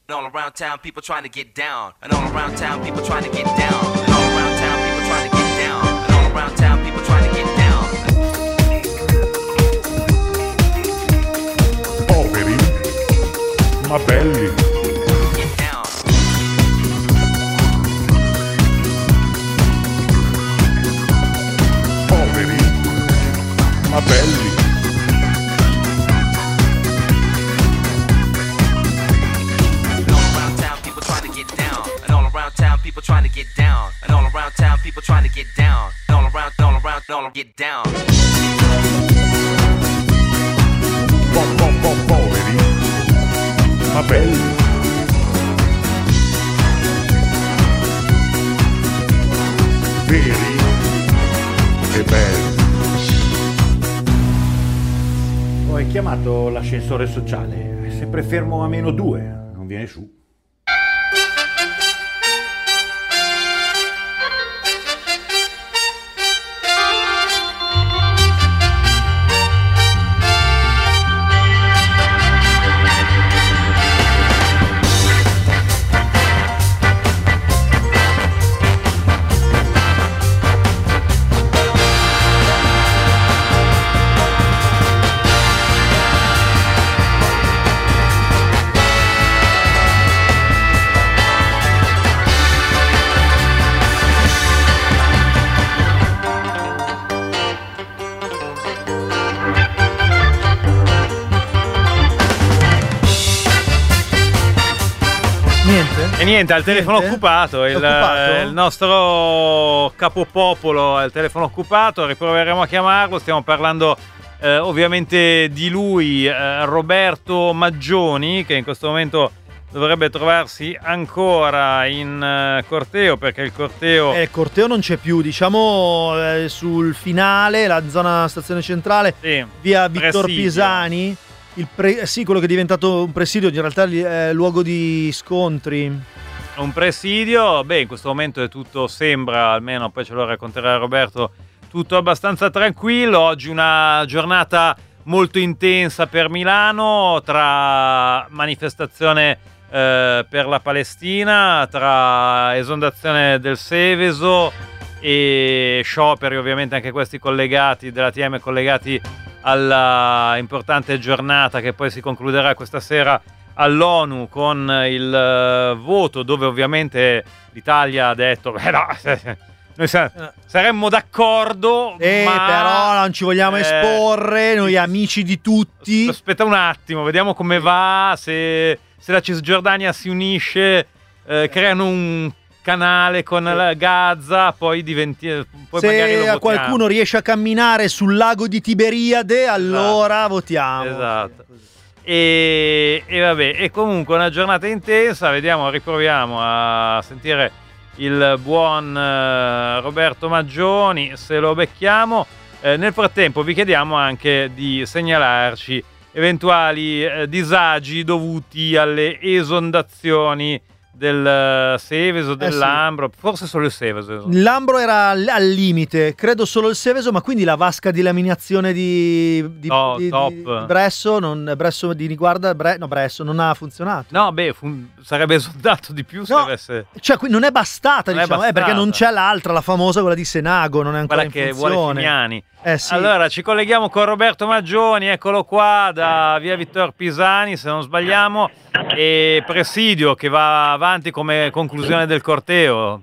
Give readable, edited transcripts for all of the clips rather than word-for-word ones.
And all around town, people trying to get down. And all around town, people trying to get down. And all around town, people trying to get down. And all around town, people trying to get down. Poveri, ma belli. Get down. Poveri, ma belli. And all around town, people trying to get down. And all around town, people trying to get down. And all around town, people trying to get down. And all around, get down. Poveri, ma belli. Veri e belli. Ho chiamato l'ascensore sociale, è sempre fermo a -2, non viene su. E niente, al telefono occupato, il nostro capopopolo al telefono occupato, riproveremo a chiamarlo, stiamo parlando ovviamente di lui, Roberto Maggioni, che in questo momento dovrebbe trovarsi ancora in corteo, perché il corteo non c'è più, diciamo sul finale, la zona stazione centrale, sì, via Vittor presidio. Pisani. Sì, quello che è diventato un presidio, in realtà è luogo di scontri. Un presidio, beh, in questo momento è tutto, sembra, almeno poi ce lo racconterà Roberto, tutto abbastanza tranquillo. Oggi una giornata molto intensa per Milano, tra manifestazione per la Palestina, tra esondazione del Seveso e scioperi, ovviamente anche questi collegati, dell'ATM collegati alla importante giornata che poi si concluderà questa sera all'ONU con il voto, dove ovviamente l'Italia ha detto noi saremmo d'accordo, ma però non ci vogliamo esporre, noi amici di tutti. Aspetta un attimo, vediamo come va, se la Cisgiordania si unisce, creano un canale con la Gaza, poi poi magari lo se votiamo. qualcuno riesce a camminare sul lago di Tiberiade, allora votiamo. Esatto. E vabbè, e comunque una giornata intensa, vediamo, riproviamo a sentire il buon Roberto Maggioni, se lo becchiamo. Nel frattempo vi chiediamo anche di segnalarci eventuali disagi dovuti alle esondazioni del Seveso, dell'Ambro, forse solo il Seveso. L'Ambro era al limite, credo solo il Seveso, ma quindi la vasca di laminazione di Bresso, Bresso di Niguarda, Bresso non ha funzionato. No, beh, sarebbe esondato di più se avesse... Cioè, qui non è bastata, diciamo, perché non c'è l'altra, la famosa, quella di Senago, non è ancora in funzione. Che vuole Fimiani. Sì. Allora, ci colleghiamo con Roberto Maggioni, eccolo qua, da via Vittor Pisani, se non sbagliamo, e presidio che va avanti come conclusione del corteo.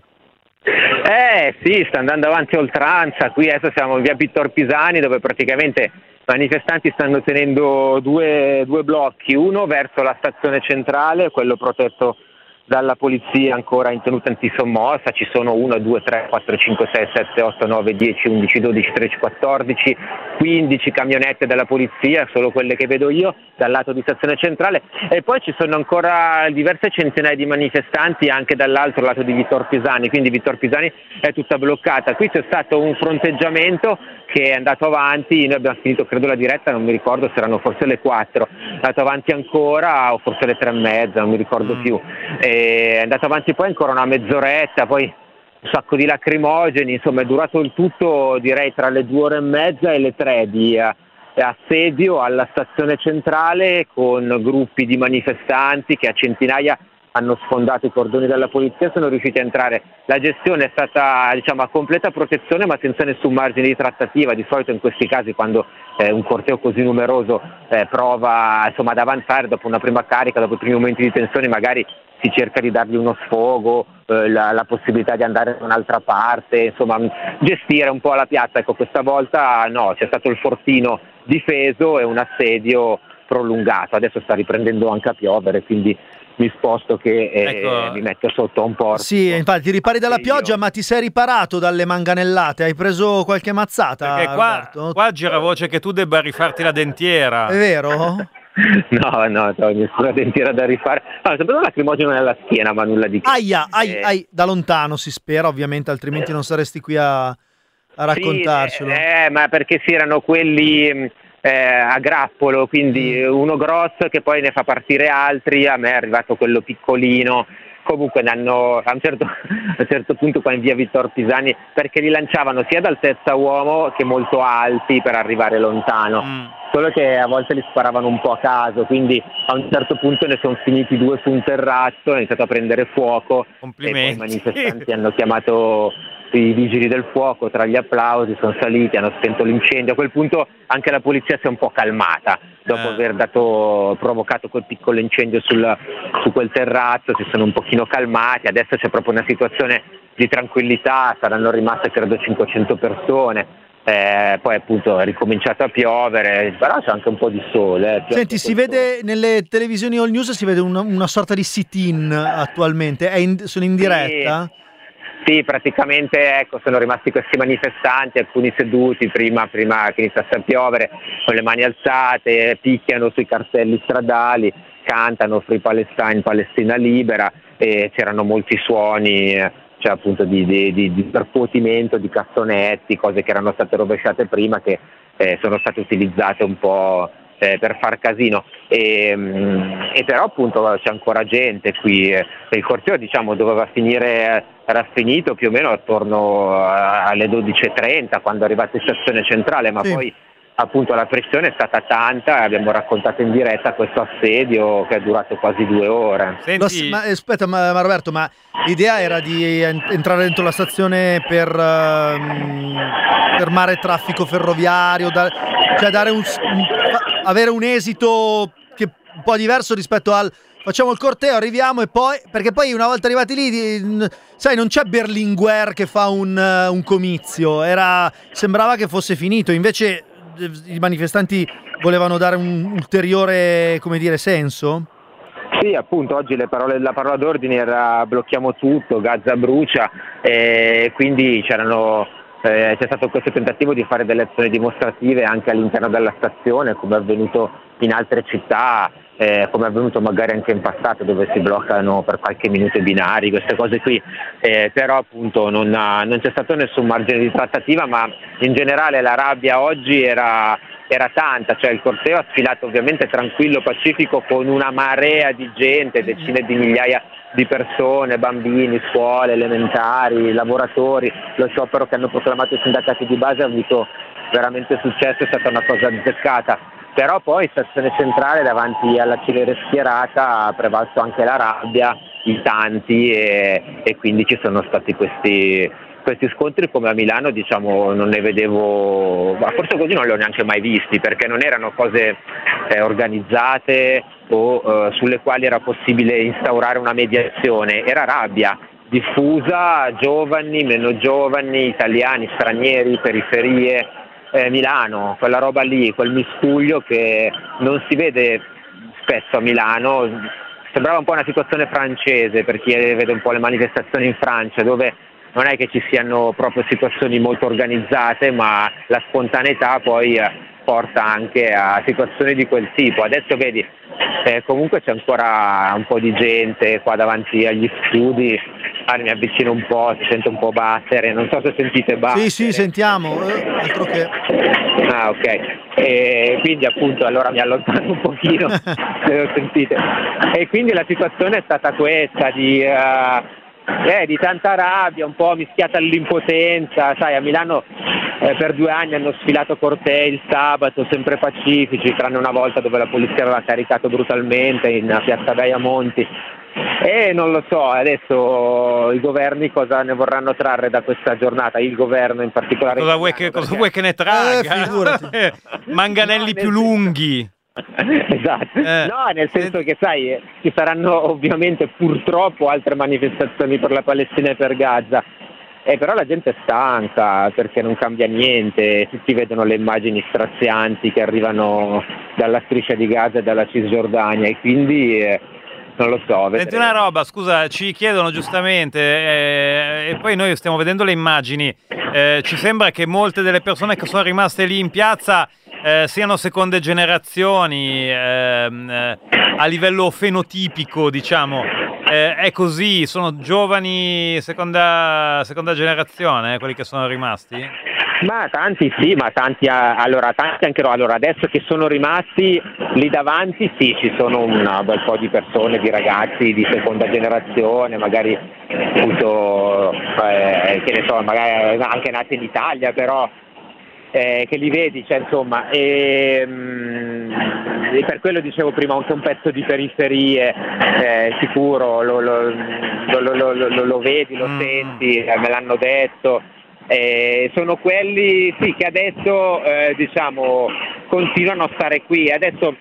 Sì, sta andando avanti a oltranza. Qui adesso siamo in via Vittor Pisani, dove praticamente i manifestanti stanno tenendo due blocchi, uno verso la stazione centrale, quello protetto dalla polizia ancora in tenuta antisommossa. Ci sono 1, 2, 3, 4, 5, 6, 7, 8, 9, 10, 11, 12, 13, 14, 15 camionette della polizia, solo quelle che vedo io dal lato di stazione centrale, e poi ci sono ancora diverse centinaia di manifestanti anche dall'altro lato di Vittor Pisani, quindi Vittor Pisani è tutta bloccata. Qui c'è stato un fronteggiamento che è andato avanti, noi abbiamo finito credo la diretta, non mi ricordo se erano forse le 4, è andato avanti ancora o forse le 3:30, non mi ricordo più, è andato avanti poi ancora una mezz'oretta, poi un sacco di lacrimogeni, insomma è durato il tutto direi tra le 2 ore e mezza e le 3 di assedio alla stazione centrale, con gruppi di manifestanti che a centinaia hanno sfondato i cordoni della polizia, sono riusciti a entrare. La gestione è stata, diciamo, a completa protezione ma senza nessun margine di trattativa. Di solito in questi casi, quando un corteo così numeroso prova, insomma, ad avanzare dopo una prima carica, dopo i primi momenti di tensione, magari si cerca di dargli uno sfogo, la possibilità di andare da un'altra parte, insomma gestire un po' la piazza. Ecco, questa volta no, c'è stato il fortino difeso e un assedio prolungato. Adesso sta riprendendo anche a piovere, quindi mi sposto che mi metto sotto un po'. Sì, infatti ti ripari dalla pioggia, ma ti sei riparato dalle manganellate? Hai preso qualche mazzata? Perché qua gira voce che tu debba rifarti la dentiera. È vero? No, nessuna dentiera da rifare. No, ho sempre un lacrimogeno nella schiena, ma nulla di che. Aia, da lontano si spera, ovviamente, altrimenti non saresti qui a raccontarcelo. Sì, ma perché si erano quelli a grappolo, quindi uno grosso che poi ne fa partire altri. A me è arrivato quello piccolino. Comunque a un certo punto qua in via Vittor Pisani, perché li lanciavano sia d'altezza uomo che molto alti per arrivare lontano, solo che a volte li sparavano un po' a caso, quindi a un certo punto ne sono finiti 2 su un terrazzo, è iniziato a prendere fuoco. Complimenti. E poi i manifestanti hanno chiamato i vigili del fuoco, tra gli applausi sono saliti, hanno spento l'incendio. A quel punto anche la polizia si è un po' calmata dopo aver provocato quel piccolo incendio su quel terrazzo, si sono un pochino calmati. Adesso c'è proprio una situazione di tranquillità, saranno rimaste credo 500 persone. Poi appunto è ricominciato a piovere, però c'è anche un po' di sole. Senti, si vede nelle televisioni All News, si vede una sorta di sit-in attualmente, sono in diretta? Sì, praticamente ecco, sono rimasti questi manifestanti, alcuni seduti prima che iniziasse a piovere, con le mani alzate, picchiano sui cartelli stradali, cantano Free Palestine, Palestina libera, e c'erano molti suoni, cioè appunto di percuotimento, di cassonetti, cose che erano state rovesciate prima, che sono state utilizzate un po' per far casino, e però appunto c'è ancora gente qui. Il corteo, diciamo, doveva finire, era finito più o meno attorno alle 12:30 quando è arrivato in stazione centrale, ma poi appunto la pressione è stata tanta e abbiamo raccontato in diretta questo assedio che è durato quasi 2 ore. Senti... Aspetta, ma Roberto, ma l'idea era di entrare dentro la stazione per fermare traffico ferroviario, cioè avere un esito che un po' diverso rispetto al facciamo il corteo, arriviamo e poi, perché poi una volta arrivati lì, sai, non c'è Berlinguer che fa un comizio, sembrava che fosse finito, invece i manifestanti volevano dare un ulteriore, come dire, senso? Sì, appunto oggi la parola d'ordine era blocchiamo tutto, Gaza brucia, quindi c'è stato questo tentativo di fare delle azioni dimostrative anche all'interno della stazione, come è avvenuto in altre città, come è avvenuto magari anche in passato, dove si bloccano per qualche minuto i binari, queste cose qui, però appunto non c'è stato nessun margine di trattativa, ma in generale la rabbia oggi era tanta, cioè il corteo ha sfilato ovviamente tranquillo, pacifico, con una marea di gente, decine di migliaia di persone, bambini, scuole, elementari, lavoratori. Lo sciopero che hanno proclamato i sindacati di base ha avuto veramente successo, è stata una cosa azzeccata, però poi stazione centrale davanti alla celere schierata ha prevalso anche la rabbia, i tanti, e quindi ci sono stati questi scontri come a Milano, diciamo, non ne vedevo, ma forse così non li ho neanche mai visti, perché non erano cose organizzate o sulle quali era possibile instaurare una mediazione, era rabbia diffusa, giovani, meno giovani, italiani, stranieri, periferie, Milano, quella roba lì, quel miscuglio che non si vede spesso a Milano. Sembrava un po' una situazione francese, per chi vede un po' le manifestazioni in Francia, dove non è che ci siano proprio situazioni molto organizzate, ma la spontaneità poi porta anche a situazioni di quel tipo. Adesso vedi, comunque c'è ancora un po' di gente qua davanti agli studi. Mi avvicino un po', si sente un po' battere, non so se sentite battere. Sì, sentiamo, altro che... Ah, ok. E quindi appunto allora mi allontano un pochino, se lo sentite. E quindi la situazione è stata questa, di tanta rabbia, un po' mischiata all'impotenza. Sai, a Milano per 2 anni hanno sfilato cortei il sabato, sempre pacifici, tranne una volta dove la polizia aveva caricato brutalmente in piazza Gaia Monti. E non lo so, adesso i governi cosa ne vorranno trarre da questa giornata, il governo in particolare. Cosa vuoi che ne tragga? Figurati. Manganelli più lunghi. Esatto, no, nel senso che sai, ci saranno ovviamente purtroppo altre manifestazioni per la Palestina e per Gaza, però la gente è stanca perché non cambia niente, tutti vedono le immagini strazianti che arrivano dalla striscia di Gaza e dalla Cisgiordania e quindi non lo so. Senti una roba, scusa, ci chiedono giustamente, e poi noi stiamo vedendo le immagini, ci sembra che molte delle persone che sono rimaste lì in piazza siano seconde generazioni a livello fenotipico, diciamo. È così, sono giovani seconda generazione, quelli che sono rimasti? Ma tanti sì, ma tanti anche no. Allora, adesso che sono rimasti lì davanti, sì, ci sono un bel po' di persone, di ragazzi di seconda generazione, magari appunto, che ne so, magari anche nati in Italia, però che li vedi, cioè insomma, e per quello dicevo prima, anche un pezzo di periferie, sicuro, lo vedi, lo senti, me l'hanno detto. Sono quelli sì che adesso diciamo continuano a stare qui. Adesso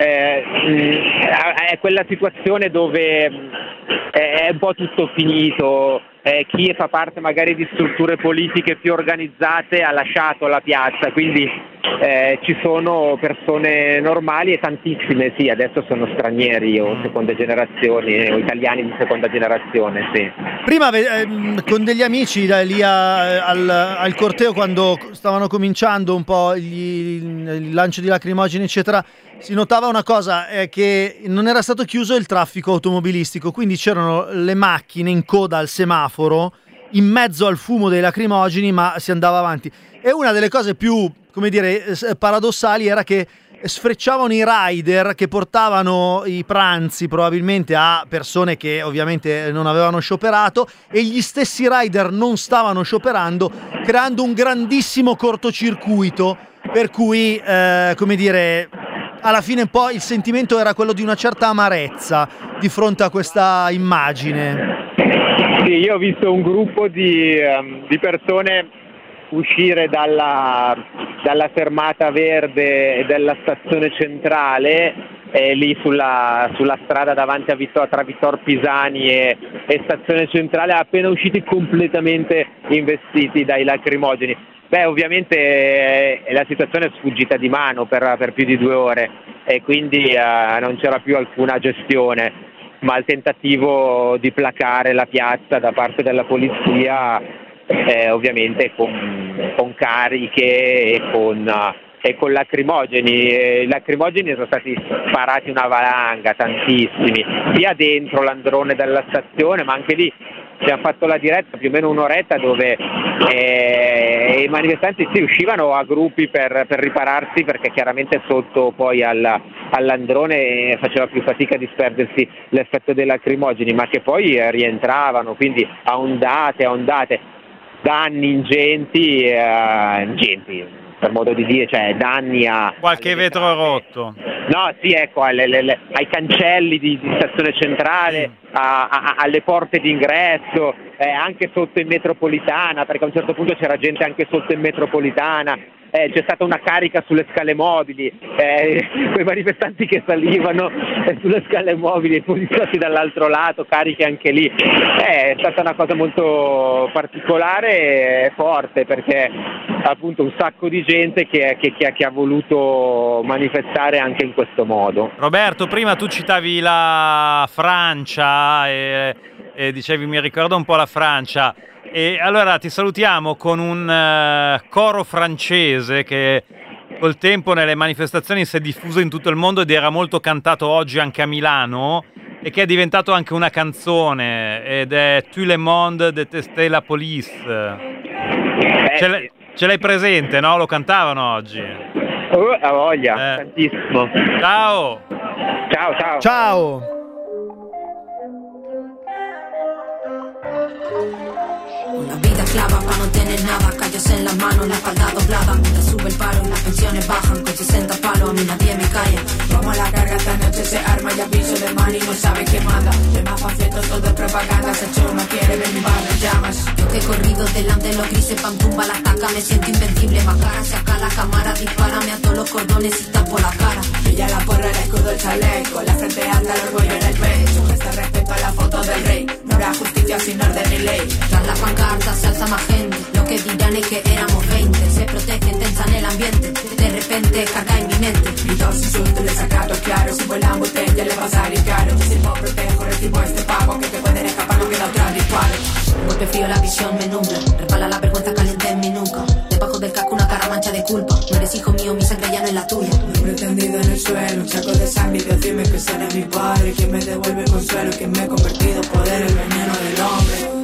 è quella situazione dove è un po' tutto finito. Chi fa parte magari di strutture politiche più organizzate ha lasciato la piazza, quindi ci sono persone normali e tantissime, sì, adesso sono stranieri o seconde generazioni o italiani di seconda generazione, sì. Prima con degli amici lì al corteo, quando stavano cominciando un po' il lancio di lacrimogeni eccetera, si notava una cosa, che non era stato chiuso il traffico automobilistico, quindi c'erano le macchine in coda al semaforo in mezzo al fumo dei lacrimogeni, ma si andava avanti. E una delle cose più, come dire, paradossali era che sfrecciavano i rider che portavano i pranzi probabilmente a persone che ovviamente non avevano scioperato, e gli stessi rider non stavano scioperando, creando un grandissimo cortocircuito, per cui come dire, alla fine poi il sentimento era quello di una certa amarezza di fronte a questa immagine. Sì, io ho visto un gruppo di persone uscire dalla fermata verde della stazione centrale, lì sulla strada davanti tra Vittor Pisani e stazione centrale, appena usciti completamente investiti dai lacrimogeni. Beh, ovviamente la situazione è sfuggita di mano per più di 2 ore e quindi non c'era più alcuna gestione, ma il tentativo di placare la piazza da parte della polizia, ovviamente con cariche e con lacrimogeni. I lacrimogeni sono stati sparati una valanga, tantissimi, sia dentro l'androne della stazione, ma anche lì abbiamo fatto la diretta più o meno un'oretta dove i manifestanti si uscivano a gruppi per ripararsi, perché chiaramente sotto poi all'androne faceva più fatica a disperdersi l'effetto dei lacrimogeni, ma che poi rientravano, quindi a ondate, danni ingenti, per modo di dire, cioè danni a... Qualche vetro rotto. No, sì, ecco, ai cancelli di stazione centrale, alle porte d'ingresso, anche sotto in metropolitana, perché a un certo punto c'era gente anche sotto in metropolitana. C'è stata una carica sulle scale mobili, quei manifestanti che salivano sulle scale mobili, i poliziotti dall'altro lato, cariche anche lì. È stata una cosa molto particolare e forte, perché appunto un sacco di gente che ha voluto manifestare anche in questo modo. Roberto, prima tu citavi la Francia e dicevi mi ricorda un po' la Francia. E allora ti salutiamo con un coro francese che col tempo nelle manifestazioni si è diffuso in tutto il mondo ed era molto cantato oggi anche a Milano, e che è diventato anche una canzone, ed è Tout le monde détestait la police. Ce l'hai presente, no? Lo cantavano oggi. A voglia, tantissimo. Ciao. Ciao. Una vida clava para no tener nada, callos en la mano, la espalda doblada, mientras sube el paro y las pensiones bajan con 60 palos, a mí nadie me calla. Vamos a la guerra esta noche, se arma y aviso de mano y no sabe qué manda. propaganda, se hecho una quiere ver mi barrio en llamas. Yo que he corrido delante de los grises, pam tumba la taca, me siento invencible, más cara se acá la cámara, dispárame a todos los cordones y tapo la cara. Ella la porra, el escudo, el chaleco, la frente alta, el orgullo en el pecho, un gesto respeto a la foto del rey, no habrá justicia sin orden ni ley. Tras la pancarta se alza más gente, lo que dirán es que éramos 20, se protege, tensan el ambiente, de repente carga en mi mente. Gritos, insultos, desacatos claros, si vuelan botella le va a salir caro. Yo sirvo, protejo, recibo este pago, que te pueden escapar, no queda otra ritual. Golpe frío, la visión me nubla, resbala la vergüenza caliente en mi nuca. Debajo del casco una cara mancha de culpa, no eres hijo mío, mi sangre ya no es la tuya. Me he tendido en el suelo, un saco de sangre y decirme que ese es mi padre, quien me devuelve el consuelo, quien me ha convertido en poder, el veneno del hombre.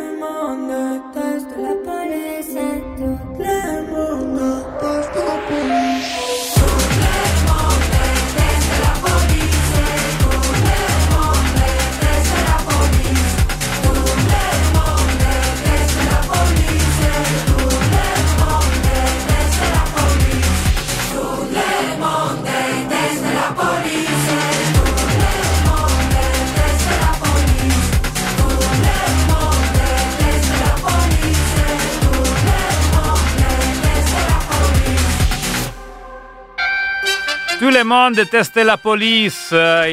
Tout le monde déteste la police,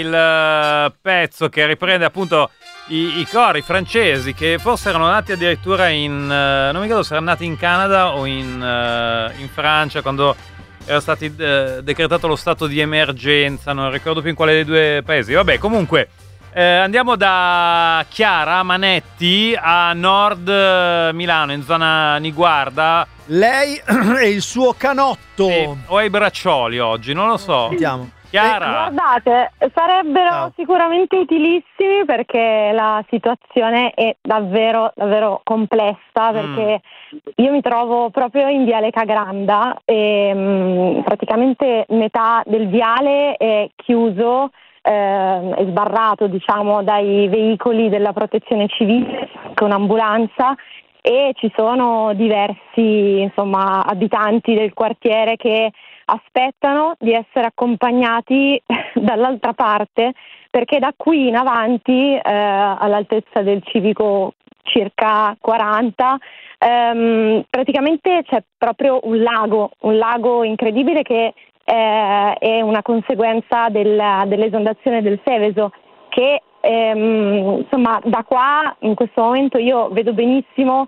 il pezzo che riprende appunto i cori francesi che forse erano nati addirittura in non mi ricordo se erano nati in Canada o in Francia quando era stato decretato lo stato di emergenza, non ricordo più in quale dei due paesi. Vabbè, comunque andiamo da Chiara Manetti a Nord Milano, in zona Niguarda. Lei e il suo canotto. O ai braccioli oggi, non lo so. Sentiamo. Chiara. Guardate, sarebbero sicuramente utilissimi perché la situazione è davvero davvero complessa, perché io mi trovo proprio in Viale Cagranda e praticamente metà del viale è chiuso, è sbarrato diciamo dai veicoli della protezione civile con un'ambulanza, e ci sono diversi insomma abitanti del quartiere che aspettano di essere accompagnati dall'altra parte, perché da qui in avanti all'altezza del civico circa 40 praticamente c'è proprio un lago incredibile che è una conseguenza dell'esondazione del Seveso, che insomma da qua in questo momento io vedo benissimo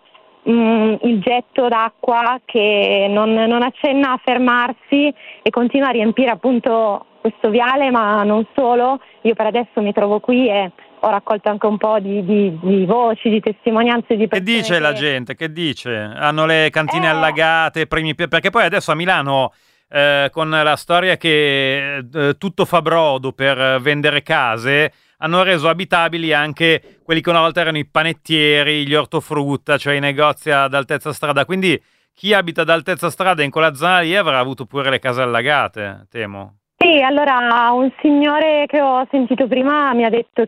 il getto d'acqua che non accenna a fermarsi e continua a riempire appunto questo viale, ma non solo. Io per adesso mi trovo qui e ho raccolto anche un po' di voci, di testimonianze di persone. Che dice la gente? Che dice? Hanno le cantine allagate, perché poi adesso a Milano con la storia che tutto fa brodo per vendere case, hanno reso abitabili anche quelli che una volta erano i panettieri, gli ortofrutta, cioè i negozi ad altezza strada. Quindi chi abita ad altezza strada in quella zona lì avrà avuto pure le case allagate, temo. Sì, allora un signore che ho sentito prima mi ha detto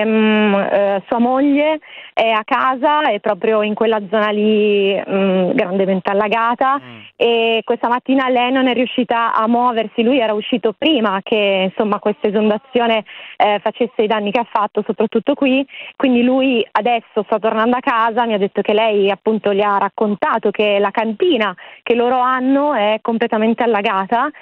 che sua moglie è a casa, è proprio in quella zona lì grandemente allagata, e questa mattina lei non è riuscita a muoversi. Lui era uscito prima che insomma questa esondazione facesse i danni che ha fatto, soprattutto qui, quindi lui adesso sta tornando a casa. Mi ha detto che lei appunto gli ha raccontato che la cantina che loro hanno è completamente allagata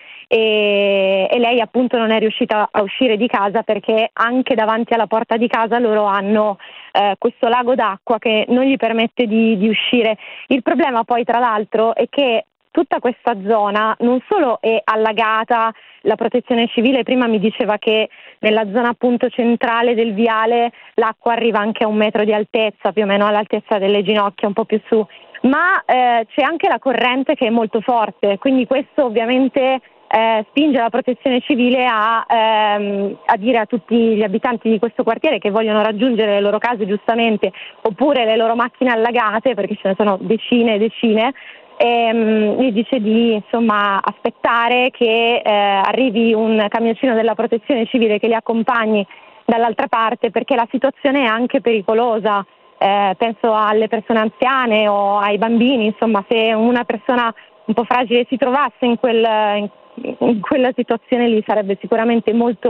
e lei appunto non è riuscita a uscire di casa perché anche davanti alla porta di casa loro hanno questo lago d'acqua che non gli permette di uscire. Il problema poi tra l'altro è che tutta questa zona non solo è allagata, la protezione civile prima mi diceva che nella zona appunto centrale del viale l'acqua arriva anche a 1 metro di altezza, più o meno all'altezza delle ginocchia, un po' più su, ma c'è anche la corrente che è molto forte, quindi questo ovviamente spinge la protezione civile a dire a tutti gli abitanti di questo quartiere che vogliono raggiungere le loro case giustamente, oppure le loro macchine allagate, perché ce ne sono decine e decine, gli dice di insomma aspettare che arrivi un camioncino della protezione civile che li accompagni dall'altra parte, perché la situazione è anche pericolosa. Penso alle persone anziane o ai bambini, insomma, se una persona un po' fragile si trovasse in quella situazione lì sarebbe sicuramente molto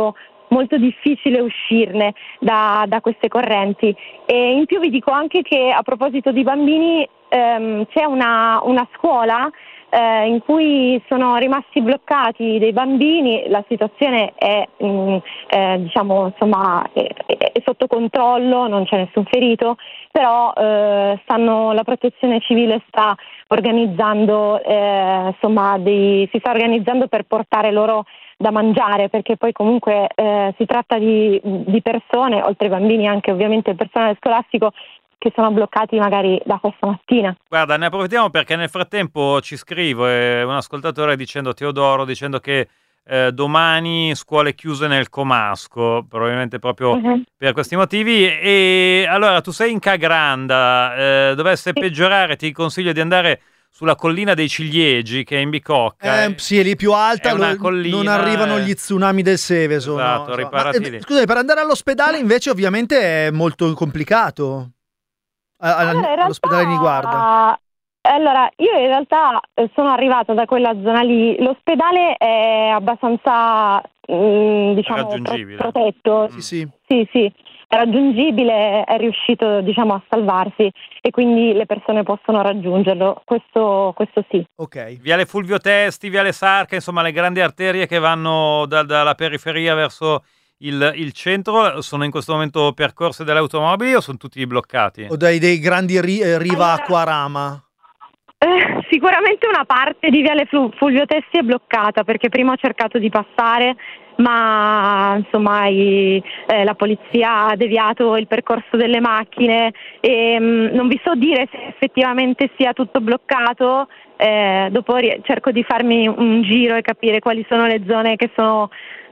molto difficile uscirne da queste correnti. E in più vi dico anche che, a proposito di bambini, c'è una scuola in cui sono rimasti bloccati dei bambini. La situazione è diciamo, insomma, è sotto controllo, non c'è nessun ferito, però la protezione civile sta organizzando si sta organizzando per portare loro da mangiare, perché poi comunque si tratta di persone, oltre ai bambini anche ovviamente il personale scolastico, che sono bloccati magari da questa mattina. Guarda, ne approfittiamo perché nel frattempo ci scrive un ascoltatore Teodoro, dicendo che domani scuole chiuse nel Comasco, probabilmente proprio per questi motivi. E allora, tu sei in Cagranda, dovesse peggiorare, ti consiglio di andare sulla collina dei Ciliegi, che è in Bicocca. Sì, è lì più alta, una collina, non arrivano gli tsunami del Seveso. Esatto, no? riparati lì. Scusate, per andare all'ospedale invece ovviamente è molto complicato. All'ospedale di Niguarda. Allora, io in realtà sono arrivata da quella zona lì. L'ospedale è abbastanza, diciamo, protetto. Sì. Sì, è raggiungibile, è riuscito, diciamo, a salvarsi, e quindi le persone possono raggiungerlo. Questo sì. Ok. Viale Fulvio Testi, Viale Sarca, insomma, le grandi arterie che vanno dalla periferia verso il centro sono in questo momento percorse dalle automobili o sono tutti bloccati? O dei grandi riva Acquarama? Sicuramente una parte di Viale Fulvio Testi è bloccata, perché prima ho cercato di passare, ma insomma la polizia ha deviato il percorso delle macchine e non vi so dire se effettivamente sia tutto bloccato. Dopo cerco di farmi un giro e capire quali sono le zone che sono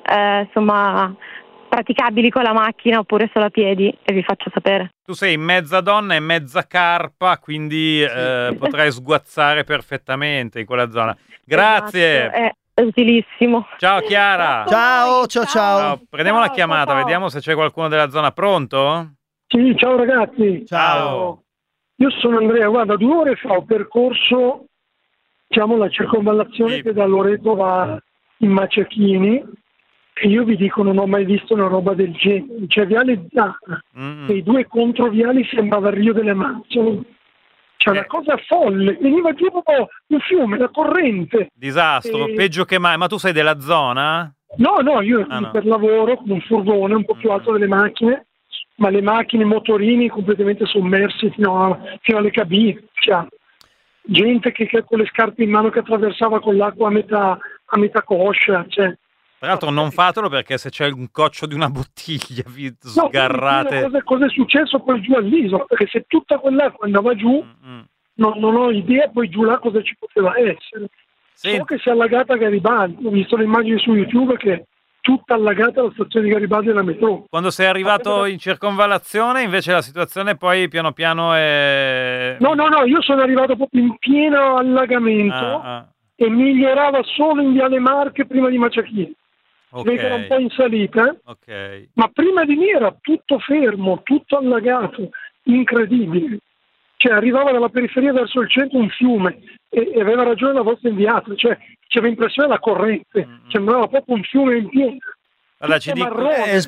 praticabili con la macchina oppure solo a piedi, e vi faccio sapere. Tu sei mezza donna e mezza carpa, quindi potrai sguazzare perfettamente in quella zona. Grazie. Esatto, è utilissimo. Ciao Chiara. Ciao. Prendiamo la chiamata, vediamo se c'è qualcuno della zona. Pronto? Sì, ciao ragazzi. Ciao. Io sono Andrea, guarda, 2 ore fa ho percorso, diciamo, la circonvallazione che da Loreto va in Maciachini, e io vi dico, non ho mai visto una roba del genere. Cioè, Viale Zana e i 2 controviali sembrava il Rio delle Amazzoni. C'è una cosa folle, veniva giù un fiume, la corrente. Disastro, peggio che mai. Ma tu sei della zona? No, io per lavoro con un furgone un po' più alto delle macchine, ma le macchine, i motorini completamente sommersi fino alle cabine. Cioè, gente che con le scarpe in mano che attraversava con l'acqua a metà coscia, cioè. Tra l'altro non fatelo, perché se c'è un coccio di una bottiglia vi sgarrate. Cosa è successo poi giù all'isola? Perché se tutta quell'acqua andava giù, non ho idea poi giù là cosa ci poteva essere. So che si è allagata Garibaldi, ho visto le immagini su YouTube che è tutta allagata la stazione di Garibaldi della metro. Quando sei arrivato in circonvallazione invece la situazione poi piano piano è... No, io sono arrivato proprio in pieno allagamento e migliorava solo in Viale Marche prima di Maciachini. Era un po' in salita, ma prima di me era tutto fermo, tutto allagato, incredibile. Cioè, arrivava dalla periferia verso il centro un fiume e aveva ragione la vostra inviata, cioè c'era impressione la corrente, sembrava proprio un fiume in piena. Allora, ci dico...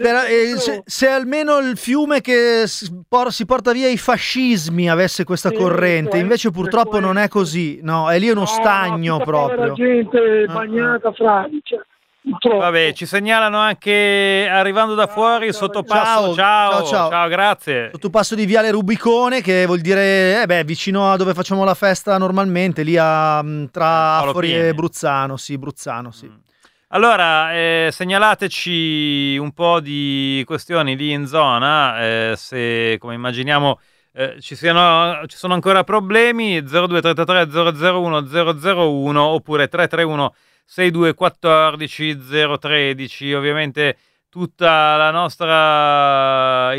se almeno il fiume che si porta via i fascismi avesse questa corrente, invece purtroppo non è così, no, è lì uno stagno proprio. La gente bagnata, fradicia. Vabbè, ci segnalano anche arrivando da fuori sottopasso. Ciao, grazie. Sottopasso di Viale Rubicone, che vuol dire vicino a dove facciamo la festa normalmente, lì tra Affori e Bruzzano. Bruzzano. Allora, segnalateci un po' di questioni lì in zona, se come immaginiamo ci sono ancora problemi. 0233 001 001 oppure 331 6214 013. Ovviamente tutta la nostra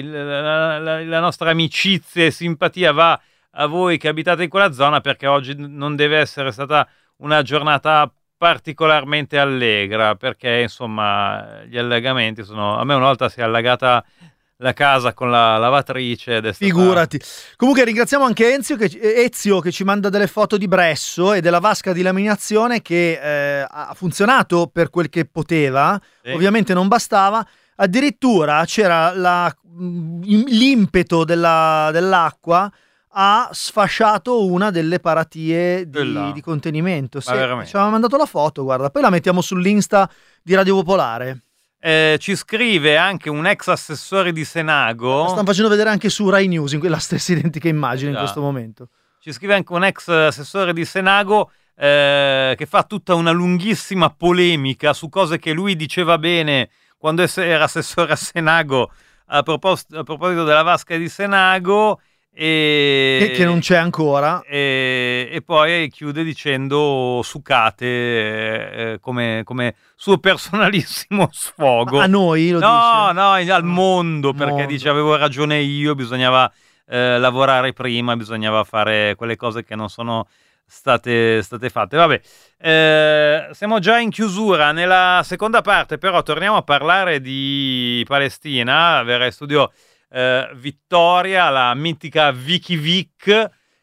amicizia e simpatia va a voi che abitate in quella zona, perché oggi non deve essere stata una giornata particolarmente allegra, perché insomma gli allagamenti sono... A me una volta si è allagata la casa con la lavatrice ed è stata... Figurati. Comunque ringraziamo anche Ezio che ci manda delle foto di Bresso e della vasca di laminazione che ha funzionato per quel che poteva, ovviamente non bastava. addirittura c'era l'impeto dell'acqua ha sfasciato una delle paratie di contenimento. Ci aveva mandato la foto, guarda, poi la mettiamo sull'Insta di Radio Popolare. Ci scrive anche un ex assessore di Senago. La stanno facendo vedere anche su Rai News, in quella stessa identica immagine in questo momento. Ci scrive anche un ex assessore di Senago che fa tutta una lunghissima polemica su cose che lui diceva bene quando era assessore a Senago a proposito della vasca di Senago. Che non c'è ancora, e poi chiude dicendo sucate come suo personalissimo sfogo a noi lo dice? No, al mondo, perché dice avevo ragione io, bisognava lavorare prima, bisognava fare quelle cose che non sono state fatte. Vabbè, siamo già in chiusura nella seconda parte, però torniamo a parlare di Palestina. Verrà in studio Vittoria, la mitica Vicky Vic,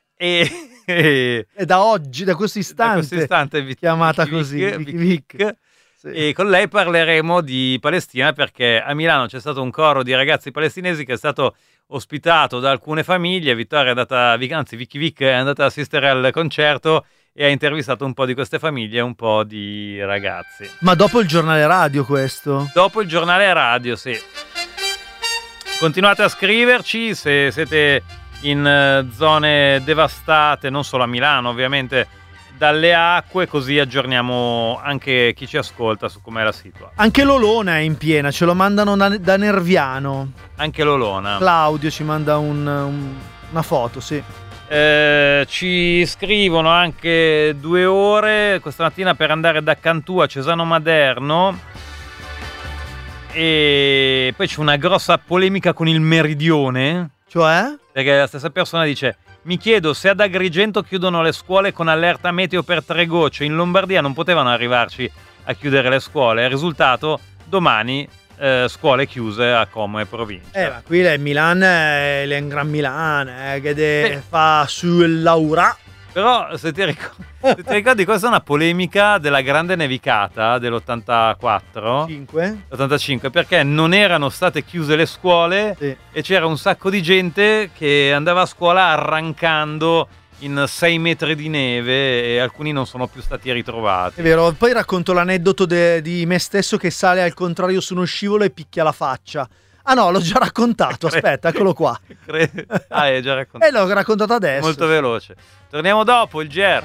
e da oggi, da questo istante chiamata Vicky così Vicky Vic. Sì. E con lei parleremo di Palestina, perché a Milano c'è stato un coro di ragazzi palestinesi che è stato ospitato da alcune famiglie. Vittoria Vicky Vic è andata ad assistere al concerto e ha intervistato un po' di queste famiglie e un po' di ragazzi. Ma dopo il giornale radio questo? Dopo il giornale radio, sì. Continuate a scriverci se siete in zone devastate, non solo a Milano ovviamente, dalle acque, così aggiorniamo anche chi ci ascolta su com'è la situazione. Anche l'Olona è in piena, ce lo mandano da Nerviano. Anche l'Olona. Claudio ci manda una foto, sì. Ci scrivono anche 2 ore questa mattina per andare da Cantù a Cesano Maderno. E poi c'è una grossa polemica con il Meridione. Cioè? Perché la stessa persona dice: mi chiedo se ad Agrigento chiudono le scuole con allerta meteo per 3 gocce, in Lombardia non potevano arrivarci a chiudere le scuole. Il risultato, domani scuole chiuse a Como e provincia. Ma qui è Milan, è in Gran Milan, che fa sul Laura. Però se ti ricordi, questa è una polemica della grande nevicata dell'85, 85, perché non erano state chiuse le scuole, sì, e c'era un sacco di gente che andava a scuola arrancando in 6 metri di neve e alcuni non sono più stati ritrovati. È vero, poi racconto l'aneddoto di me stesso che sale al contrario su uno scivolo e picchia la faccia. Ah no, l'ho già raccontato, aspetta, eccolo qua. Hai già raccontato. L'ho raccontato adesso. Molto veloce. Torniamo dopo, il GR.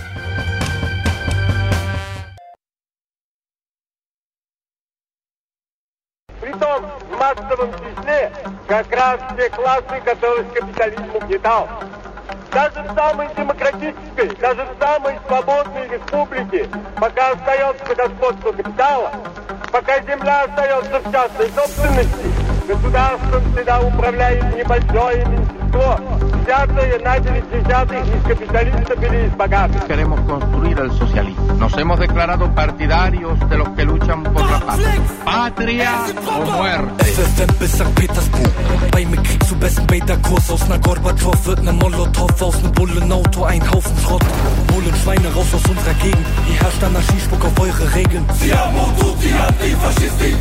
Притом в массовом числе как раз те классы, которых капитализм угнетал. Даже в самой демократической, даже в самой свободной республике, пока остается господство капитала, пока земля остается в частной собственности, государством всегда управляет небольшое меньшинство, взятое на 10 из капиталистов или из богатых. Queremos construir el socialismo. Nos hemos declarado partidarios de los que luchan por la paz. Patria o muerte. FFM bis St. Petersburg. Bei mir kriegst du besten Beta-Kurs aus ner Gorbatschow, wird ner Molotow, aus nem Bullenauto ein Haufen Schrott. Bullenschweine raus aus unserer Gegend. Hier herrscht Anarchie, spuck auf eure Regeln. Siamo tutti antifascisti.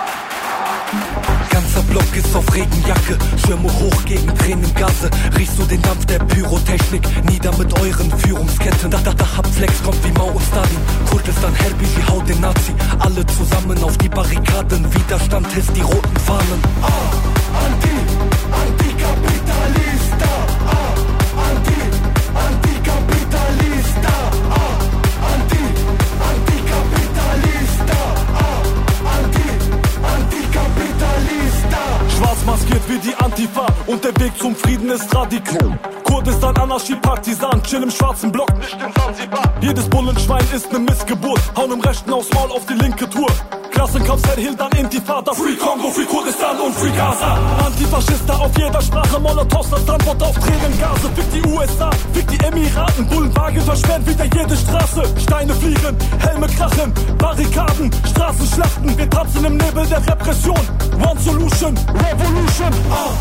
Ganzer Block ist auf Regenjacke, Schirme hoch gegen Tränengase. Riechst du den Dampf der Pyrotechnik, nieder mit euren Führungsketten. Da Flex kommt wie Mao und Stalin, Kurdistan, Herbi, sie haut den Nazi. Alle zusammen auf die Barrikaden, Widerstand hisst die roten Fahnen. Antikapitalista, antikapitalista, antikapitalista, antikapitalista. Schwarz maskiert wie die Antifa und der Weg zum Frieden ist radikal. Kurdistan, Anarchie, Partisan, chill im schwarzen Block, nicht im Zanzibar. Jedes Bullenschwein ist ne Missgeburt, hauen im rechten aufs Maul auf die linke Tour. Klassenkampf, Hill, dann Intifada. Free Kongo, Free Kurdistan und Free Gaza. Antifaschista auf jeder Sprache, Molotovs als Antwort auf Tränengase. Fick die USA, fick die Emiraten, Bullenwagen versperrt wieder jede Straße. Steine fliegen, Helme krachen, Barrikaden, Straßenschlachten. Wir tanzen im Nebel der Repression. One Solution, Revolution.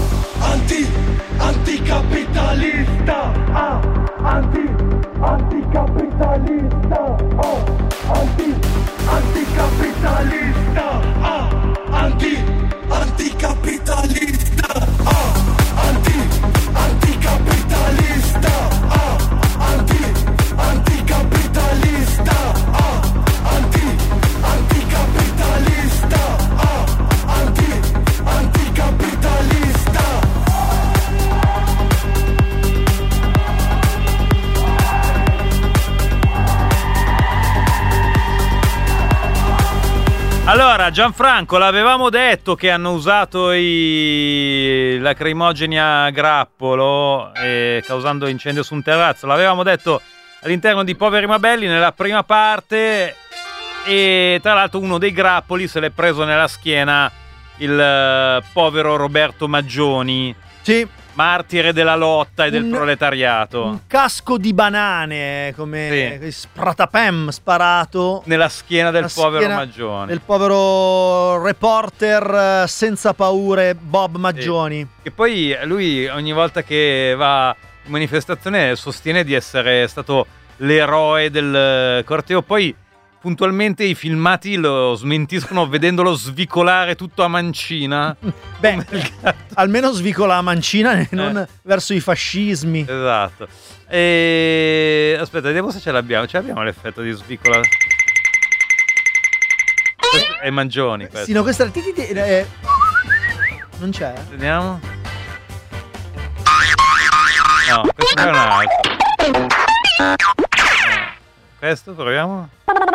Antikapitalista, antikapitalista, antikapitalista, Allora, Gianfranco, l'avevamo detto che hanno usato i lacrimogeni a grappolo causando incendio su un terrazzo. L'avevamo detto all'interno di Poveri ma Belli nella prima parte, e tra l'altro uno dei grappoli se l'è preso nella schiena il povero Roberto Maggioni. Sì. Martire della lotta e del proletariato. Un casco di banane, come spratapem, sparato nella schiena del povero Maggioni. Del povero reporter senza paure Bob Maggioni. E poi lui ogni volta che va in manifestazione sostiene di essere stato l'eroe del corteo, poi puntualmente i filmati lo smentiscono vedendolo svicolare tutto a mancina. Beh, almeno svicola a mancina e non verso i fascismi. Esatto. E aspetta, vediamo se ce l'abbiamo. Ce l'abbiamo l'effetto di svicola. Questo è Maggioni. Questo. Sì, no, questa non c'è. Vediamo. No, questo è un altro. Questo proviamo.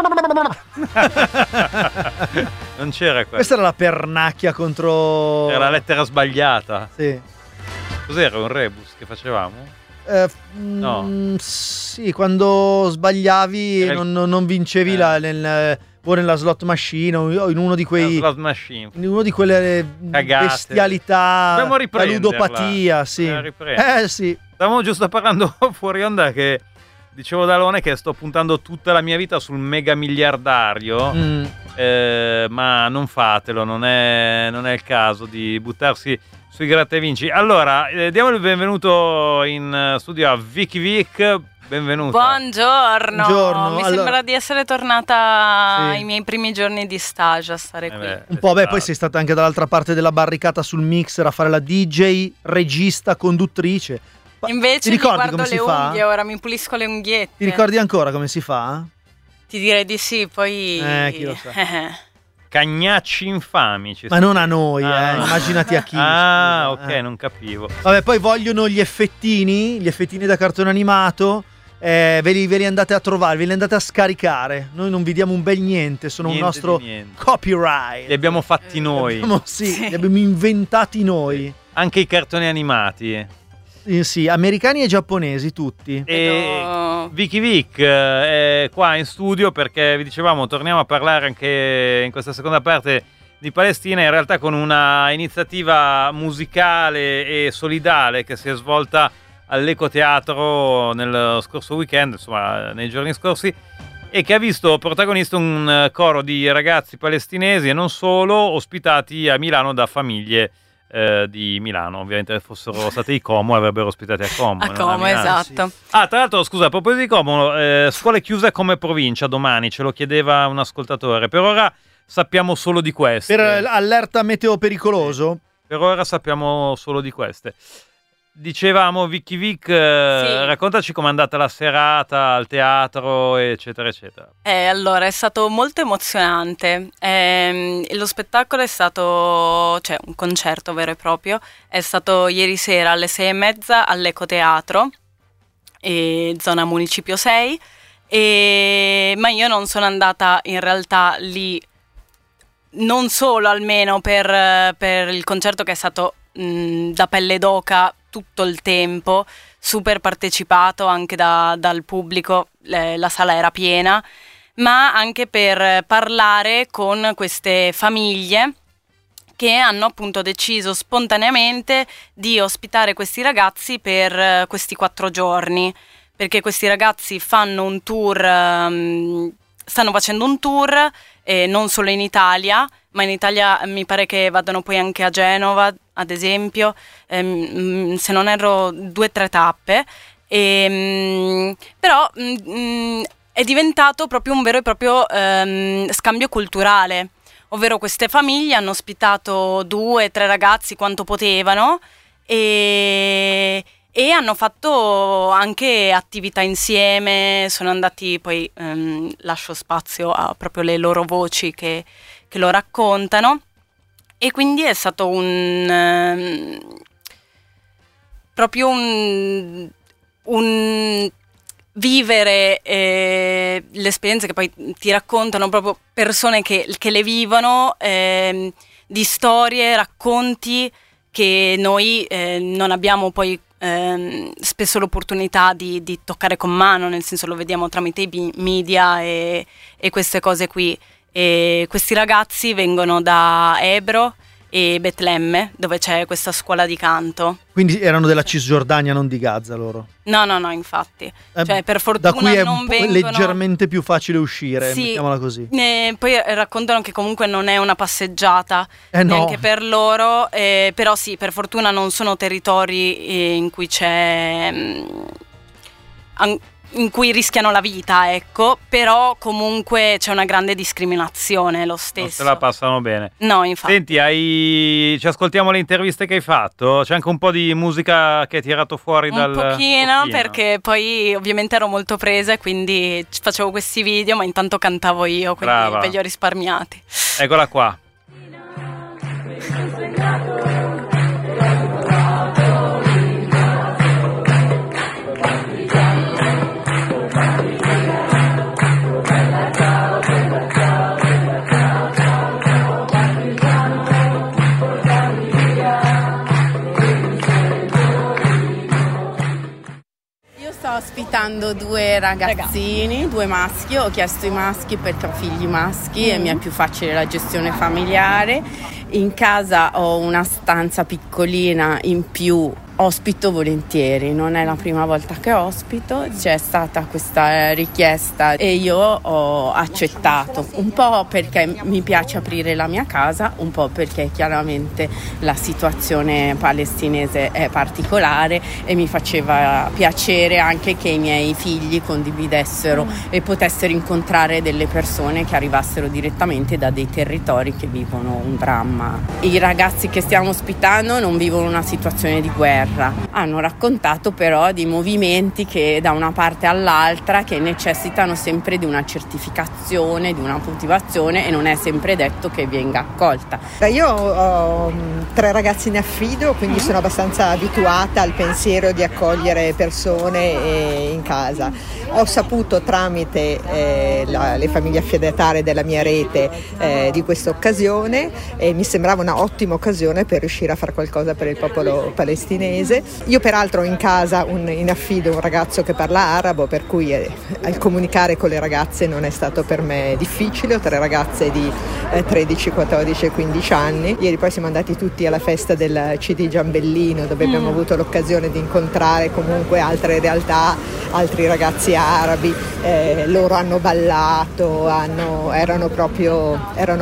Non c'era questo. Questa era la pernacchia contro. Era la lettera sbagliata. Sì. Cos'era un rebus che facevamo? No. Sì, quando sbagliavi non vincevi nella slot machine o in uno di quei. Slot machine. In uno di quelle cagate. Bestialità. Dobbiamo la ludopatia, sì. Sì. Stavamo giusto parlando fuori onda che. Dicevo da Alone che sto puntando tutta la mia vita sul mega miliardario, ma non fatelo, non è il caso di buttarsi sui gratta e vinci. Allora, diamo il benvenuto in studio a Vicky Vic. Benvenuta. Buongiorno. Mi sembra di essere tornata ai miei primi giorni di stage a stare qui. Un po', poi sei stata anche dall'altra parte della barricata sul mixer a fare la DJ, regista, conduttrice. Invece mi guardo le unghie, ora mi pulisco le unghiette. Ti ricordi ancora come si fa? Ti direi di sì, poi. Chi lo sa. Cagnacci infami. Ma non a noi, immaginati a chi. Ok, non capivo. Vabbè, poi vogliono gli effettini da cartone animato. Ve li andate a trovare, ve li andate a scaricare. Noi non vi diamo un bel niente, sono un nostro copyright. Li abbiamo fatti noi. Li abbiamo inventati noi. Anche i cartoni animati. Sì, americani e giapponesi tutti. E Vicky Vic è qua in studio perché vi dicevamo torniamo a parlare anche in questa seconda parte di Palestina, in realtà con una iniziativa musicale e solidale che si è svolta all'Ecoteatro nello scorso weekend, insomma nei giorni scorsi, e che ha visto protagonista un coro di ragazzi palestinesi e non solo, ospitati a Milano da famiglie di Milano. Ovviamente fossero stati i Como avrebbero ospitati a Como. A Como, esatto. Sì. Tra l'altro, scusa, a proposito di Como, scuole chiuse come provincia domani, ce lo chiedeva un ascoltatore. Per ora sappiamo solo di queste. Per allerta meteo pericoloso? Per ora sappiamo solo di queste. Dicevamo, Vicky Vic, raccontaci com'è andata la serata al teatro, eccetera, eccetera. Allora, è stato molto emozionante. Lo spettacolo è stato, cioè un concerto vero e proprio, è stato ieri sera alle 6:30 all'Ecoteatro, zona Municipio 6, ma io non sono andata in realtà lì, non solo almeno per il concerto che è stato da pelle d'oca tutto il tempo, super partecipato anche dal pubblico, la sala era piena, ma anche per parlare con queste famiglie che hanno appunto deciso spontaneamente di ospitare questi ragazzi per questi 4 giorni, perché questi ragazzi fanno un tour, stanno facendo un tour non solo in Italia, ma in Italia mi pare che vadano poi anche a Genova, ad esempio, se non erro 2 o 3 tappe, però è diventato proprio un vero e proprio scambio culturale, ovvero queste famiglie hanno ospitato 2 o 3 ragazzi quanto potevano e hanno fatto anche attività insieme, sono andati poi, lascio spazio a proprio le loro voci che lo raccontano, e quindi è stato proprio un vivere le esperienze che poi ti raccontano proprio persone che le vivono, di storie, racconti che noi non abbiamo poi spesso l'opportunità di toccare con mano, nel senso lo vediamo tramite i media e queste cose qui. E questi ragazzi vengono da Ebro e Betlemme, dove c'è questa scuola di canto. Quindi erano della Cisgiordania, non di Gaza loro? No, infatti. Cioè, per fortuna da qui è non vengono... leggermente più facile uscire, sì, mettiamola così. Poi raccontano che comunque non è una passeggiata neanche per loro, però sì, per fortuna non sono territori in cui c'è... in cui rischiano la vita, ecco, però comunque c'è una grande discriminazione lo stesso. Non se la passano bene. No, infatti. Senti, ci ascoltiamo le interviste che hai fatto? C'è anche un po' di musica che hai tirato fuori un pochino, perché poi ovviamente ero molto presa e quindi facevo questi video, ma intanto cantavo io, quindi ve li ho risparmiati. Eccola qua. Sto ospitando 2 ragazzini, 2 maschi. Ho chiesto i maschi perché ho figli maschi e mi è più facile la gestione familiare. In casa ho una stanza piccolina in più, ospito volentieri, non è la prima volta che ospito, c'è stata questa richiesta e io ho accettato, un po' perché mi piace aprire la mia casa, un po' perché chiaramente la situazione palestinese è particolare e mi faceva piacere anche che i miei figli condividessero e potessero incontrare delle persone che arrivassero direttamente da dei territori che vivono un dramma. I ragazzi che stiamo ospitando non vivono una situazione di guerra, hanno raccontato però di movimenti che da una parte all'altra che necessitano sempre di una certificazione, di una motivazione e non è sempre detto che venga accolta. Io ho 3 ragazzi in affido, quindi sono abbastanza abituata al pensiero di accogliere persone in casa. Ho saputo tramite le famiglie affidatarie della mia rete di questa occasione e mi sembrava una ottima occasione per riuscire a fare qualcosa per il popolo palestinese. Io peraltro ho in casa in affido un ragazzo che parla arabo, per cui al comunicare con le ragazze non è stato per me difficile. Ho 3 ragazze di 13, 14 e 15 anni. Ieri poi siamo andati tutti alla festa del CD Giambellino, dove abbiamo avuto l'occasione di incontrare comunque altre realtà, altri ragazzi arabi. Loro hanno ballato, erano proprio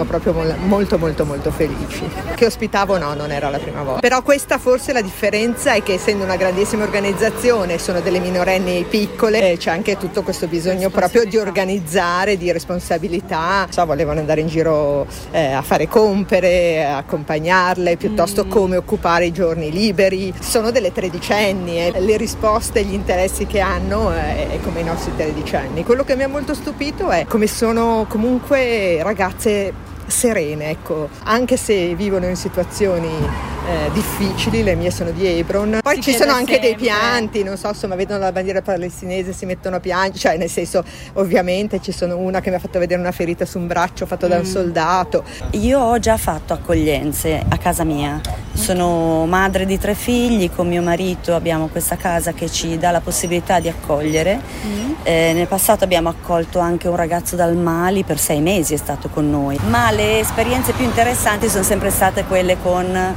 molto molto molto felici. Che ospitavo non era la prima volta, però questa forse la differenza è che essendo una grandissima organizzazione, sono delle minorenni piccole, c'è anche tutto questo bisogno proprio di organizzare, di responsabilità. Volevano andare in giro a fare compere, accompagnarle, piuttosto come occupare i giorni liberi. Sono delle tredicenni, le risposte e gli interessi che hanno è come i nostri tredicenni. Quello che mi ha molto stupito è come sono comunque ragazze serene, ecco, anche se vivono in situazioni difficili. Le mie sono di Hebron, poi ci sono anche dei pianti, non so, insomma, vedono la bandiera palestinese, si mettono a piangere, cioè nel senso, ovviamente ci sono una che mi ha fatto vedere una ferita su un braccio fatto da un soldato. Io ho già fatto accoglienze a casa mia, sono madre di 3 figli, con mio marito abbiamo questa casa che ci dà la possibilità di accogliere. Nel passato abbiamo accolto anche un ragazzo dal Mali, per 6 mesi è stato con noi, ma le esperienze più interessanti sono sempre state quelle con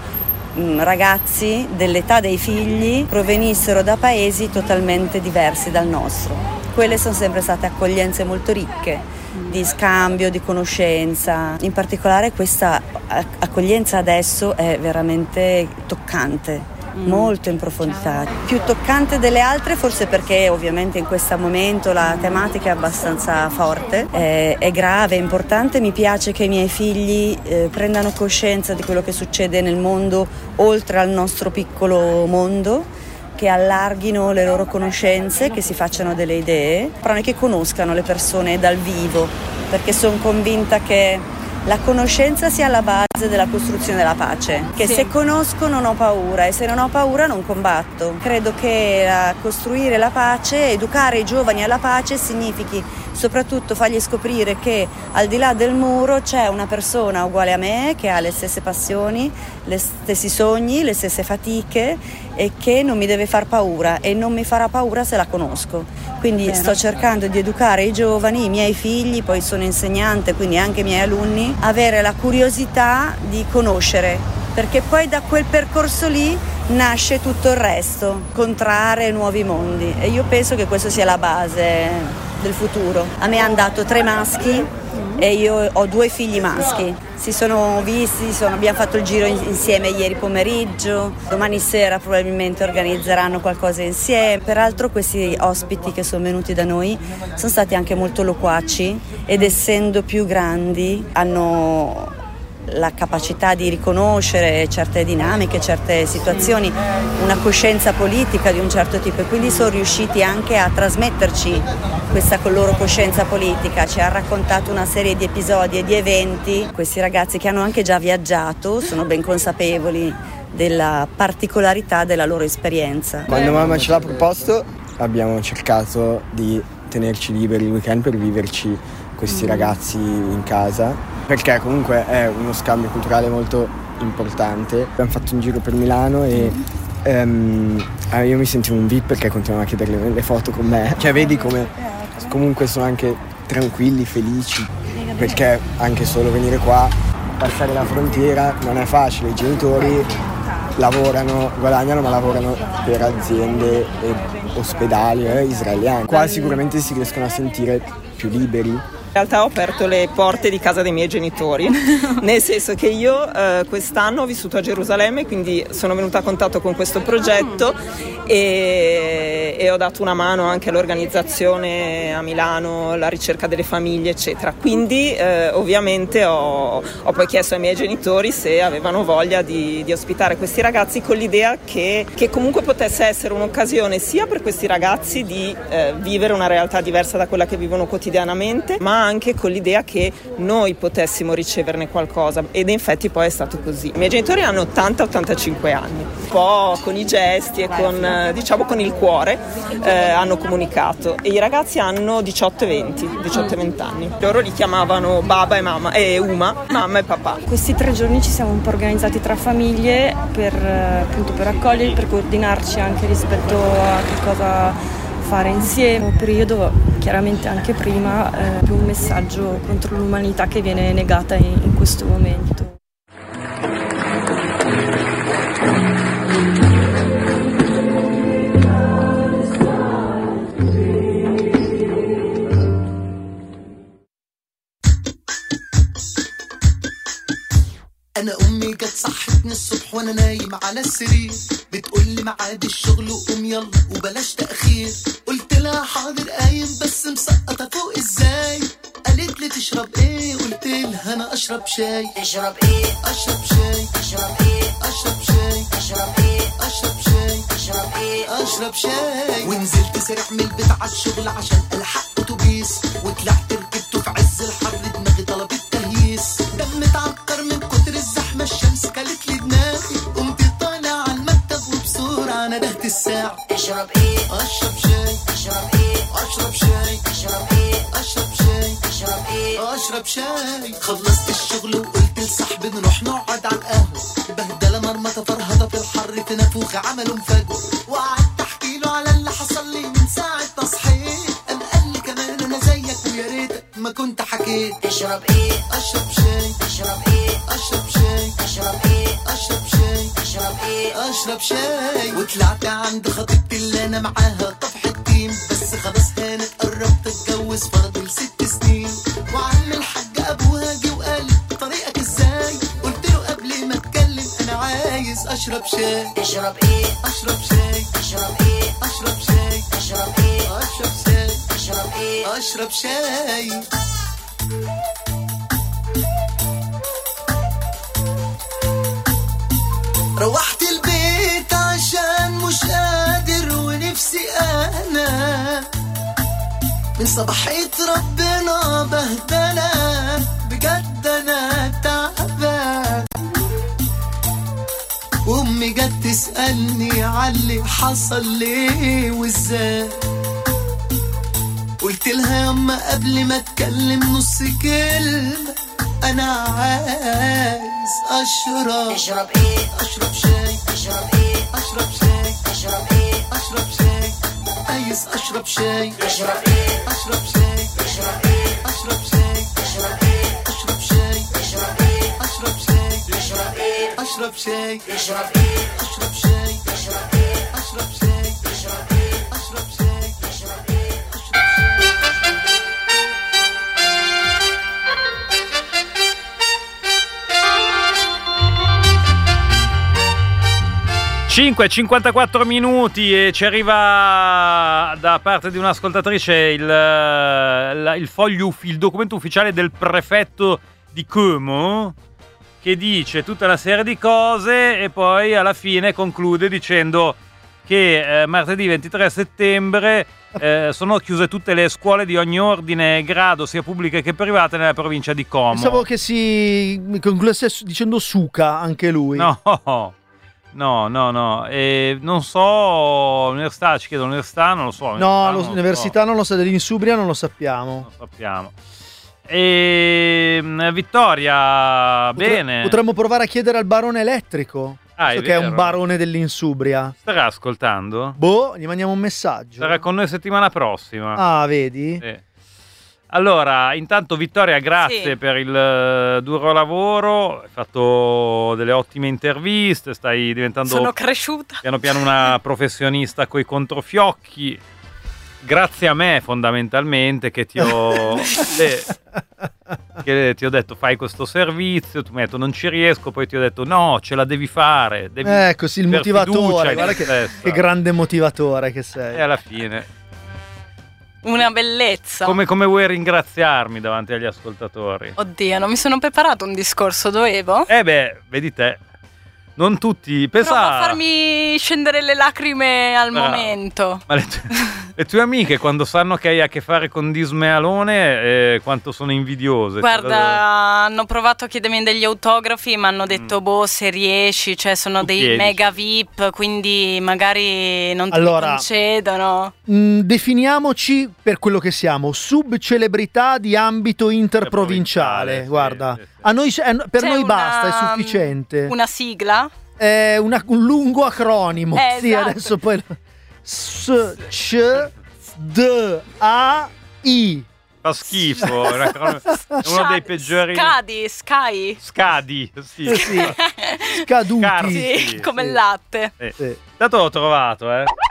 ragazzi dell'età dei figli provenissero da paesi totalmente diversi dal nostro. Quelle sono sempre state accoglienze molto ricche di scambio, di conoscenza. In particolare questa accoglienza adesso è veramente toccante, molto in profondità, più toccante delle altre, forse perché ovviamente in questo momento la tematica è abbastanza forte, è grave, è importante. Mi piace che i miei figli prendano coscienza di quello che succede nel mondo oltre al nostro piccolo mondo, che allarghino le loro conoscenze, che si facciano delle idee, però anche che conoscano le persone dal vivo, perché sono convinta che la conoscenza sia alla base della costruzione della pace, che se conosco non ho paura e se non ho paura non combatto. Credo che costruire la pace, educare i giovani alla pace significhi soprattutto fargli scoprire che al di là del muro c'è una persona uguale a me, che ha le stesse passioni, gli stessi sogni, le stesse fatiche e che non mi deve far paura e non mi farà paura se la conosco. Quindi sto cercando di educare i giovani, i miei figli, poi sono insegnante, quindi anche i miei alunni, avere la curiosità di conoscere, perché poi da quel percorso lì nasce tutto il resto, incontrare nuovi mondi, e io penso che questo sia la base del futuro. A me hanno dato 3 maschi e io ho 2 figli maschi. Si sono visti, abbiamo fatto il giro insieme ieri pomeriggio, domani sera probabilmente organizzeranno qualcosa insieme. Peraltro questi ospiti che sono venuti da noi sono stati anche molto loquaci ed essendo più grandi hanno la capacità di riconoscere certe dinamiche, certe situazioni, una coscienza politica di un certo tipo, e quindi sono riusciti anche a trasmetterci questa loro coscienza politica. Ci ha raccontato una serie di episodi e di eventi. Questi ragazzi che hanno anche già viaggiato sono ben consapevoli della particolarità della loro esperienza. Quando mamma ce l'ha proposto abbiamo cercato di tenerci liberi il weekend per viverci questi ragazzi in casa, perché comunque è uno scambio culturale molto importante. Abbiamo fatto un giro per Milano e io mi sentivo un VIP perché continuavano a chiedere le foto con me. Cioè vedi come comunque sono anche tranquilli, felici, perché anche solo venire qua, passare la frontiera non è facile. I genitori lavorano, guadagnano, ma lavorano per aziende e ospedali israeliani. Qua sicuramente si riescono a sentire più liberi. In realtà ho aperto le porte di casa dei miei genitori, nel senso che io quest'anno ho vissuto a Gerusalemme, quindi sono venuta a contatto con questo progetto e ho dato una mano anche all'organizzazione a Milano, la ricerca delle famiglie eccetera. Quindi ovviamente ho poi chiesto ai miei genitori se avevano voglia di ospitare questi ragazzi, con l'idea che comunque potesse essere un'occasione sia per questi ragazzi di vivere una realtà diversa da quella che vivono quotidianamente, ma anche con l'idea che noi potessimo riceverne qualcosa, ed infatti poi è stato così. I miei genitori hanno 80-85 anni, un po' con i gesti e con il cuore hanno comunicato, e i ragazzi hanno 18 e 20 anni. Loro li chiamavano Baba e Mamma e Uma, mamma e papà. Questi 3 giorni ci siamo un po' organizzati tra famiglie per accogliere, per coordinarci anche rispetto a che cosa fare insieme. Un periodo, chiaramente anche prima, più un messaggio contro l'umanità che viene negata in questo momento. أنا أمي جت صحتني الصبح وأنا نايم على السرير، بتقولي ميعاد الشغل وقوم يلا وبلاش تأخير. قلت لها حاضر قايم بس مسقطة فوق إزاي؟ قالت لي تشرب إيه؟ قلت لها أنا أشرب شاي. تشرب إيه؟ أشرب شاي. تشرب إيه؟ أشرب شاي. تشرب إيه؟ أشرب شاي. تشرب إيه؟ أشرب شاي. ونزلت سرح من البيت على الشغل عشان ألحق أتوبيس، وطلعت ركبته في عز الحر دماغي طلبت تهييس. دم اتعكر من كتر الزحمة، الشمس كلت لي دماغي، قمت طالع على المكتب وبسرعة ندهت الساعة. تشرب إيه؟ أشرب شاي. تشرب إيه؟ أشرب شاي. تشرب إيه؟ أشرب شاي. تشرب إيه؟ أشرب شاي. خلصت الشغل وقلت لصاحبي نروح نقعد على القهوة، بهدلة مرمطة فرهضة في الحر في نافوخ عملوا مفاجأة، وقعدت أحكي له على اللي حصل لي من ساعة ما صحيت. قام قال لي كمان أنا زيك ويا ريتك ما كنت حكيت. تشرب إيه؟ أشرب شاي. تشرب إيه؟ أشرب شاي. تشرب إيه؟ أشرب شاي. تشرب إيه؟ أشرب شاي. وطلعت عند خطيبتي اللي أنا معاها طفح التيم، بس خلاص هانت قربت اتجوز فاضل 6 سنين. وعم الحاج أبوها جه وقال لي طريقك إزاي؟ قلت له قبل ما أتكلم أنا عايز أشرب شاي. تشرب إيه؟ أشرب شاي. تشرب إيه؟ أشرب شاي. تشرب إيه؟ أشرب شاي. تشرب إيه؟ أشرب شاي. روحت البيت عشان مش قادر ونفسي أنا من صباحية ربنا بهدلة بجد. أنا امي جت تسألني عاللي حصل ليه وازاي، قلت لها ياما قبل ما اتكلم نص كلمة انا عايز اشرب. تشرب ايه؟ اشرب شاي. تشرب ايه؟ اشرب شاي. تشرب ايه؟ اشرب شاي. عايز اشرب شاي. تشرب ايه؟ اشرب شاي. تشرب ايه؟ اشرب شاي. تشرب ايه؟ اشرب شاي. تشرب ايه؟ اشرب شاي. تشرب ايه؟ اشرب شاي. تشرب ايه؟ اشرب شاي. تشرب ايه؟ اشرب شاي. تشرب ايه؟ اشرب شاي. تشرب ايه؟ 5:54 minuti e ci arriva da parte di un'ascoltatrice il foglio, il documento ufficiale del prefetto di Como, che dice tutta una serie di cose e poi alla fine conclude dicendo che martedì 23 settembre sono chiuse tutte le scuole di ogni ordine e grado, sia pubbliche che private, nella provincia di Como. Pensavo che si concludesse dicendo suca anche lui. No, e non so, l'università, ci chiedo l'università, non lo so. No, l'università non lo sa, dell'Insubria non lo sappiamo. E Vittoria, bene. Potremmo provare a chiedere al barone elettrico, che è un barone dell'Insubria. Starà ascoltando? Boh, gli mandiamo un messaggio. Sarà con noi settimana prossima. Ah, vedi? Sì. Allora, intanto Vittoria, grazie per il duro lavoro, hai fatto delle ottime interviste, stai diventando... Sono cresciuta. Piano piano una professionista coi controfiocchi, grazie a me fondamentalmente che ti ho detto fai questo servizio, tu mi hai detto non ci riesco, poi ti ho detto no, ce la devi fare. Ecco, sì, il motivatore, guarda che grande motivatore che sei. E alla fine... Una bellezza. Come vuoi ringraziarmi davanti agli ascoltatori? Oddio, non mi sono preparato un discorso, dovevo? Vedi te. Non tutti. Prova a farmi scendere le lacrime al momento. Ma le tue amiche, quando sanno che hai a che fare con Dismealone, quanto sono invidiose. Guarda, hanno provato a chiedermi degli autografi, ma hanno detto se riesci, cioè sono dei mega VIP, quindi magari non te li concedono. Definiamoci per quello che siamo, subcelebrità di ambito interprovinciale. Guarda, a noi, per noi basta, è sufficiente. Una sigla? Un lungo acronimo. Sì, esatto. Adesso poi SCDAI. Fa schifo, è uno dei peggiori. Scadi, sì. Scaduti. Sì, come il latte. Tanto l'ho trovato,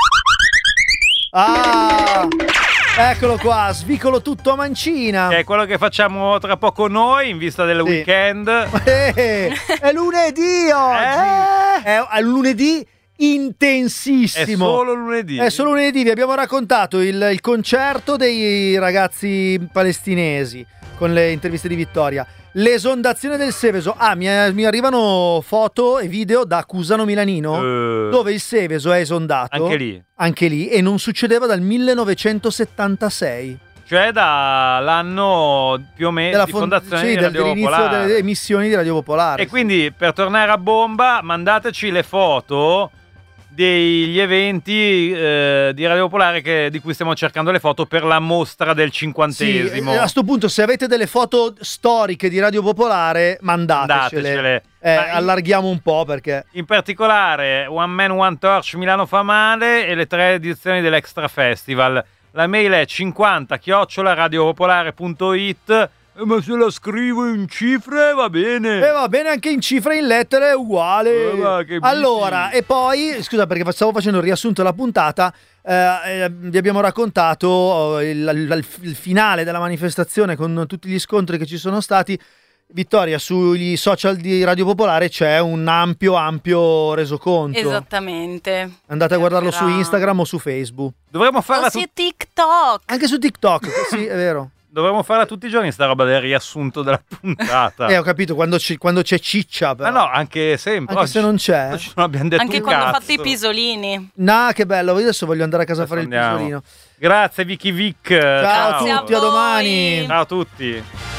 Eccolo qua, svicolo tutto a mancina. Che è quello che facciamo tra poco noi in vista del weekend. È lunedì oggi. È lunedì intensissimo. È solo lunedì. Vi abbiamo raccontato il concerto dei ragazzi palestinesi con le interviste di Vittoria. L'esondazione del Seveso. Mi arrivano foto e video da Cusano Milanino dove il Seveso è esondato. Anche lì. E non succedeva dal 1976. Cioè dall'anno più o meno di fondazione di Radio dell'inizio Popolare. delle emissioni di Radio Popolare. E quindi per tornare a bomba mandateci le foto degli eventi di Radio Popolare di cui stiamo cercando le foto per la mostra del 50°. A sto punto, se avete delle foto storiche di Radio Popolare, mandatecele. Allarghiamo un po' perché... In particolare One Man One Torch Milano fa male e le 3 edizioni dell'Extra Festival. La mail è 50@radiopopolare.it. Ma se la scrivo in cifre va bene. Va bene anche in cifre, in lettere è uguale. Allora, e poi, scusa perché stavo facendo il riassunto della puntata, vi abbiamo raccontato il finale della manifestazione con tutti gli scontri che ci sono stati. Vittoria, sugli social di Radio Popolare c'è un ampio resoconto. Esattamente. Andate a guardarlo su Instagram o su Facebook. Dovremmo farla su TikTok. Anche su TikTok, sì, è vero. Dovremmo farla tutti i giorni sta roba del riassunto della puntata. Ho capito, quando c'è ciccia però. Ma no, anche sempre. Anche se non c'è. Non abbiamo detto anche quando ho fatto i pisolini. Che bello, adesso voglio andare a casa a fare il pisolino. Grazie Vicky Vic. Ciao a tutti, a domani. Ciao a tutti.